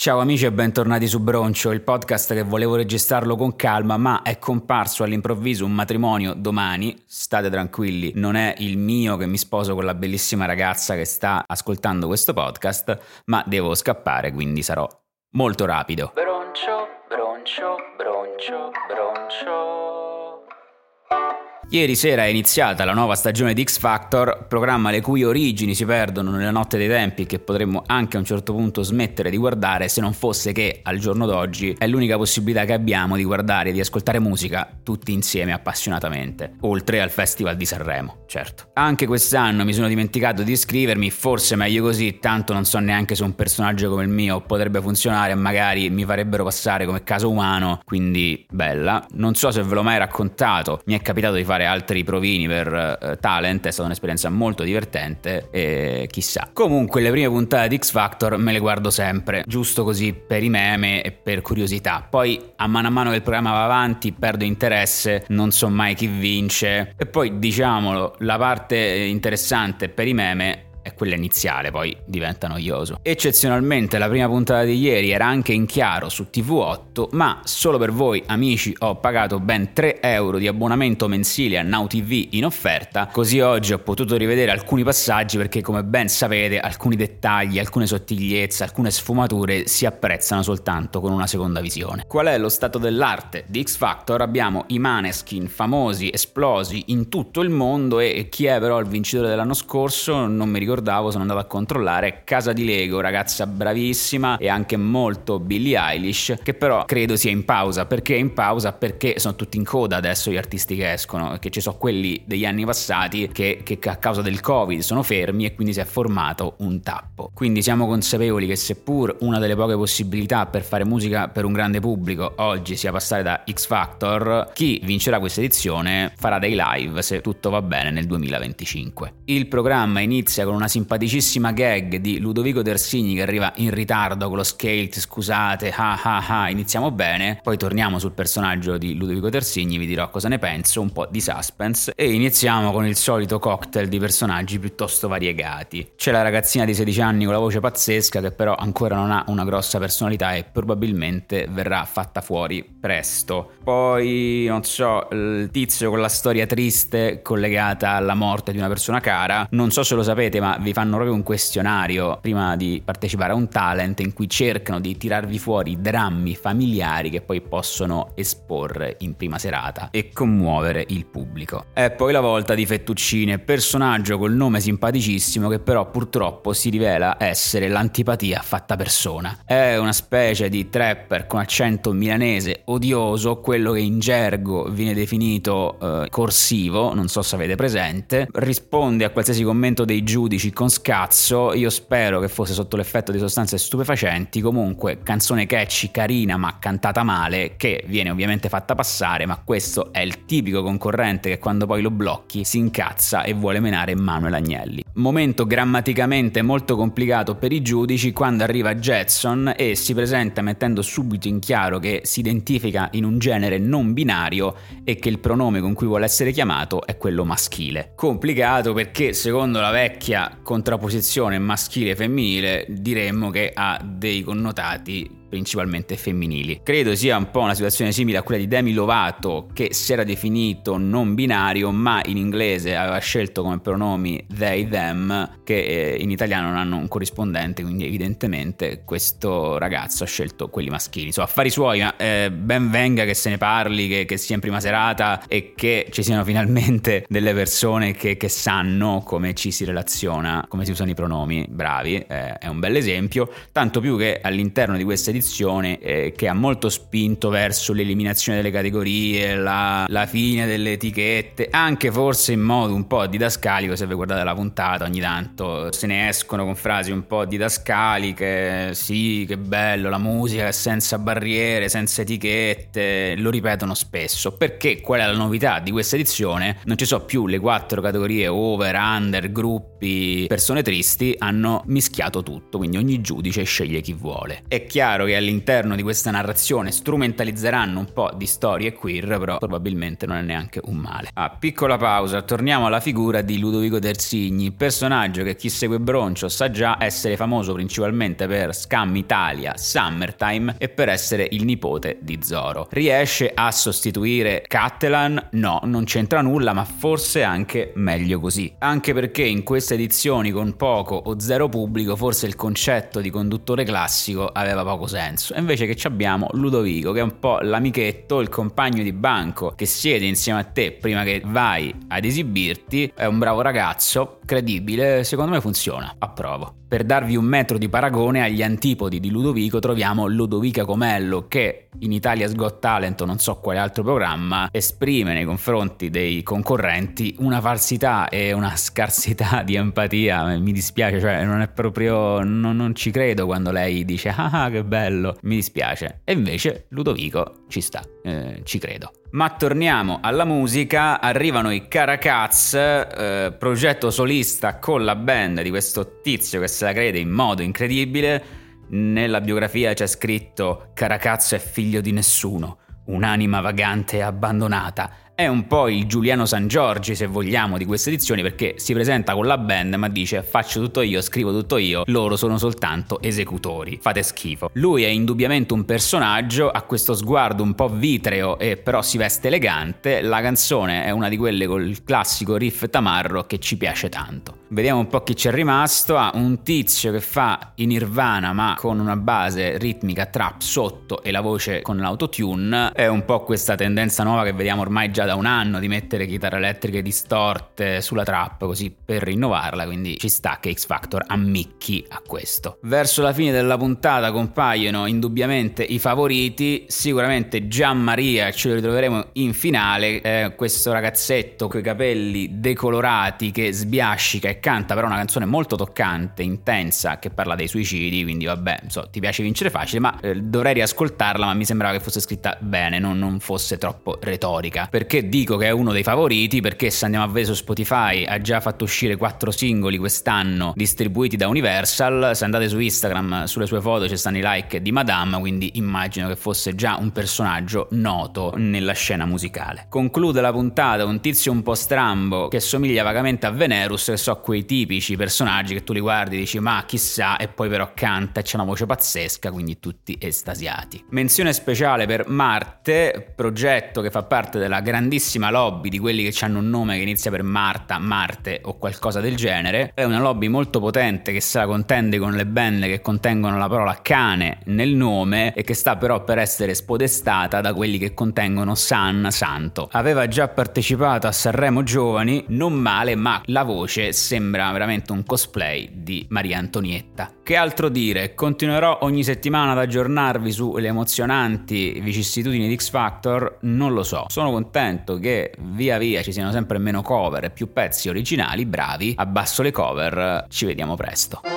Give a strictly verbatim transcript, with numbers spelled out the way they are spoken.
Ciao amici e bentornati su Broncio, il podcast che volevo registrarlo con calma, ma è comparso all'improvviso un matrimonio domani. State tranquilli, non è il mio che mi sposo con la bellissima ragazza che sta ascoltando questo podcast, ma devo scappare, quindi sarò molto rapido. Broncio, broncio, broncio, broncio. Ieri sera è iniziata la nuova stagione di X Factor, programma le cui origini si perdono nella notte dei tempi e che potremmo anche a un certo punto smettere di guardare se non fosse che al giorno d'oggi è l'unica possibilità che abbiamo di guardare e di ascoltare musica tutti insieme appassionatamente, oltre al Festival di Sanremo, certo. Anche quest'anno mi sono dimenticato di iscrivermi, forse meglio così, tanto non so neanche se un personaggio come il mio potrebbe funzionare e magari mi farebbero passare come caso umano, quindi bella. Non so se ve l'ho mai raccontato, mi è capitato di fare altri provini per uh, talent, è stata un'esperienza molto divertente e chissà. Comunque le prime puntate di X Factor me le guardo sempre, giusto così per i meme e per curiosità. Poi a mano a mano che il programma va avanti perdo interesse, non so mai chi vince e poi diciamolo, la parte interessante per i meme è quella iniziale, poi diventa noioso. Eccezionalmente la prima puntata di ieri era anche in chiaro su T V otto, ma solo per voi amici ho pagato ben tre euro di abbonamento mensile a Now T V in offerta, così oggi ho potuto rivedere alcuni passaggi perché come ben sapete alcuni dettagli, alcune sottigliezze, alcune sfumature si apprezzano soltanto con una seconda visione. Qual è lo stato dell'arte di X Factor? Abbiamo i Maneskin famosi, esplosi in tutto il mondo e chi è però il vincitore dell'anno scorso non mi ricordo. Sono andato a controllare. Casa di Lego, ragazza bravissima e anche molto Billie Eilish, che però credo sia in pausa. Perché in pausa? Perché sono tutti in coda adesso gli artisti che escono, che ci sono quelli degli anni passati che, che a causa del Covid sono fermi e quindi si è formato un tappo. Quindi siamo consapevoli che seppur una delle poche possibilità per fare musica per un grande pubblico oggi sia passare da X Factor, chi vincerà questa edizione farà dei live se tutto va bene nel duemilaventicinque. Il programma inizia con una simpaticissima gag di Ludovico Terzigni che arriva in ritardo con lo skate, scusate, ah ah ah, iniziamo bene, poi torniamo sul personaggio di Ludovico Terzigni, vi dirò cosa ne penso, un po' di suspense e iniziamo con il solito cocktail di personaggi piuttosto variegati. C'è la ragazzina di sedici anni con la voce pazzesca che però ancora non ha una grossa personalità e probabilmente verrà fatta fuori presto. Poi, non so, il tizio con la storia triste collegata alla morte di una persona cara, non so se lo sapete ma vi fanno proprio un questionario prima di partecipare a un talent in cui cercano di tirarvi fuori drammi familiari che poi possono esporre in prima serata e commuovere il pubblico. E poi la volta di Fettuccine, personaggio col nome simpaticissimo che però purtroppo si rivela essere l'antipatia fatta persona. È una specie di trapper con accento milanese odioso, quello che in gergo viene definito eh, corsivo, non so se avete presente, risponde a qualsiasi commento dei giudici con scazzo. Io spero che fosse sotto l'effetto di sostanze stupefacenti. Comunque canzone catchy, carina ma cantata male, che viene ovviamente fatta passare, ma questo è il tipico concorrente che quando poi lo blocchi si incazza e vuole menare Manuel Agnelli. Momento grammaticamente molto complicato per i giudici quando arriva Jetson e si presenta mettendo subito in chiaro che si identifica in un genere non binario e che il pronome con cui vuole essere chiamato è quello maschile. Complicato perché secondo la vecchia contrapposizione maschile-femminile diremmo che ha dei connotati principalmente femminili. Credo sia un po' una situazione simile a quella di Demi Lovato che si era definito non binario ma in inglese aveva scelto come pronomi they, them, che in italiano non hanno un corrispondente, quindi evidentemente questo ragazzo ha scelto quelli maschili. Insomma, affari suoi, ma eh, ben venga che se ne parli, che, che sia in prima serata e che ci siano finalmente delle persone che, che sanno come ci si relaziona, come si usano i pronomi. Bravi, eh, è un bel esempio, tanto più che all'interno di questa edizione Eh, che ha molto spinto verso l'eliminazione delle categorie, la, la fine delle etichette, anche forse in modo un po' didascalico. Se vi guardate la puntata ogni tanto se ne escono con frasi un po' didascaliche, sì che bello la musica senza barriere, senza etichette, lo ripetono spesso perché qual è la novità di questa edizione? Non ci sono più le quattro categorie over, under, gruppi, persone tristi, hanno mischiato tutto, quindi ogni giudice sceglie chi vuole. È chiaro che all'interno di questa narrazione strumentalizzeranno un po' di storie queer, però probabilmente non è neanche un male. Ah, piccola pausa, torniamo alla figura di Ludovico Terzigni, personaggio che chi segue Broncio sa già essere famoso principalmente per Scam Italia, Summertime e per essere il nipote di Zorro. Riesce a sostituire Cattelan? No, non c'entra nulla, ma forse anche meglio così. Anche perché in queste edizioni con poco o zero pubblico forse il concetto di conduttore classico aveva poco senso. E invece che abbiamo Ludovico, che è un po' l'amichetto, il compagno di banco che siede insieme a te prima che vai ad esibirti, è un bravo ragazzo, credibile, secondo me funziona, approvo. Per darvi un metro di paragone, agli antipodi di Ludovico troviamo Ludovica Comello, che in Italia's Got Talent o non so quale altro programma esprime nei confronti dei concorrenti una falsità e una scarsità di empatia. Mi dispiace, cioè non è proprio, non, non ci credo quando lei dice ah che bello, mi dispiace. E invece Ludovico ci sta, eh, ci credo. Ma torniamo alla musica, arrivano i Caracaz, eh, progetto solista con la band di questo tizio che se la crede in modo incredibile. Nella biografia c'è scritto Caracaz è figlio di nessuno, un'anima vagante e abbandonata. È un po' il Giuliano Sangiorgi, se vogliamo, di queste edizioni, perché si presenta con la band ma dice faccio tutto io, scrivo tutto io, loro sono soltanto esecutori, fate schifo. Lui è indubbiamente un personaggio, ha questo sguardo un po' vitreo e però si veste elegante. La canzone è una di quelle col classico riff tamarro che ci piace tanto. Vediamo un po' chi c'è rimasto. Ha un tizio che fa in Nirvana ma con una base ritmica trap sotto e la voce con l'autotune. È un po' questa tendenza nuova che vediamo ormai già da un anno di mettere chitarre elettriche distorte sulla trap così per rinnovarla, quindi ci sta che X Factor ammicchi a questo. Verso la fine della puntata compaiono indubbiamente i favoriti, sicuramente Gian Maria ce lo ritroveremo in finale, eh, questo ragazzetto coi capelli decolorati che sbiascica e canta però una canzone molto toccante, intensa, che parla dei suicidi, quindi vabbè, so, ti piace vincere facile, ma eh, dovrei riascoltarla, ma mi sembrava che fosse scritta bene, non, non fosse troppo retorica. Perché dico che è uno dei favoriti? Perché se andiamo a vedere su Spotify ha già fatto uscire quattro singoli quest'anno distribuiti da Universal. Se andate su Instagram, sulle sue foto ci stanno i like di Madame, quindi immagino che fosse già un personaggio noto nella scena musicale. Conclude la puntata un tizio un po' strambo che somiglia vagamente a Venerus, che so quei tipici personaggi che tu li guardi e dici ma chissà, e poi però canta e c'è una voce pazzesca, quindi tutti estasiati. Menzione speciale per Marte, progetto che fa parte della grandissima lobby di quelli che hanno un nome che inizia per Marta, Marte o qualcosa del genere. È una lobby molto potente che se la contende con le band che contengono la parola cane nel nome e che sta però per essere spodestata da quelli che contengono San, santo. Aveva già partecipato a Sanremo Giovani, non male, ma la voce sembra veramente un cosplay di Maria Antonietta. Che altro dire? Continuerò ogni settimana ad aggiornarvi sulle emozionanti vicissitudini di X Factor? Non lo so, sono contento che via via ci siano sempre meno cover e più pezzi originali, bravi, abbasso le cover, ci vediamo presto.